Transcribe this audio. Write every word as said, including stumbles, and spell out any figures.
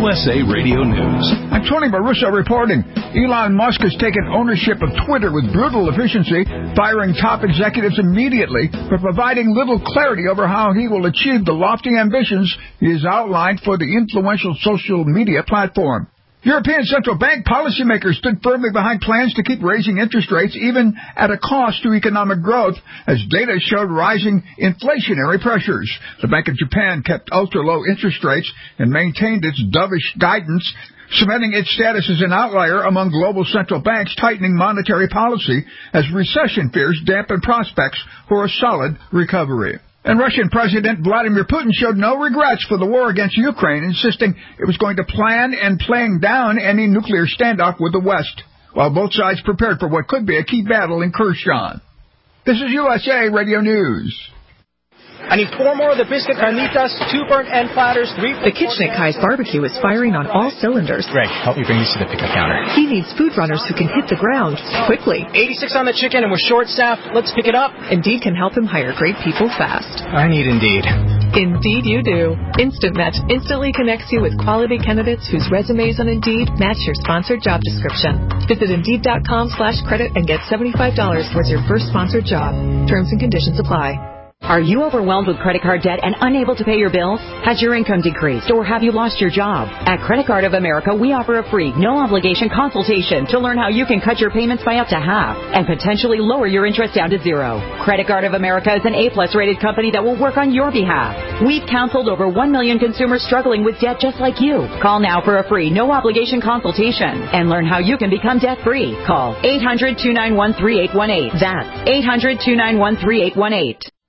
S A Radio News. I'm Tony Marusso reporting. Elon Musk has taken ownership of Twitter with brutal efficiency, firing top executives immediately for providing little clarity over how he will achieve the lofty ambitions he has outlined for the influential social media platform. European Central Bank policymakers stood firmly behind plans to keep raising interest rates even at a cost to economic growth, as data showed rising inflationary pressures. The Bank of Japan kept ultra-low interest rates and maintained its dovish guidance, cementing its status as an outlier among global central banks tightening monetary policy as recession fears dampen prospects for a solid recovery. And Russian President Vladimir Putin showed no regrets for the war against Ukraine, insisting it was going to plan and playing down any nuclear standoff with the West, while both sides prepared for what could be a key battle in Kherson. This is U S A Radio News. I need four more of the biscuit carnitas, two burnt end platters, three... The kitchen at Kai's Barbecue is firing on all cylinders. Greg, help me bring these to the pickup counter. He needs food runners who can hit the ground quickly. eighty-six on the chicken and we're short-staffed. Let's pick it up. Indeed can help him hire great people fast. I need Indeed. Indeed you do. Instant Match instantly connects you with quality candidates whose resumes on Indeed match your sponsored job description. Visit Indeed.com slash credit and get seventy-five dollars towards your first sponsored job. Terms and conditions apply. Are you overwhelmed with credit card debt and unable to pay your bills? Has your income decreased or have you lost your job? At Credit Card of America, we offer a free, no-obligation consultation to learn how you can cut your payments by up to half and potentially lower your interest down to zero. Credit Card of America is an A-plus rated company that will work on your behalf. We've counseled over one million consumers struggling with debt just like you. Call now for a free, no-obligation consultation and learn how you can become debt-free. Call eight hundred, two nine one, three eight one eight. That's eight hundred, two nine one, three eight one eight.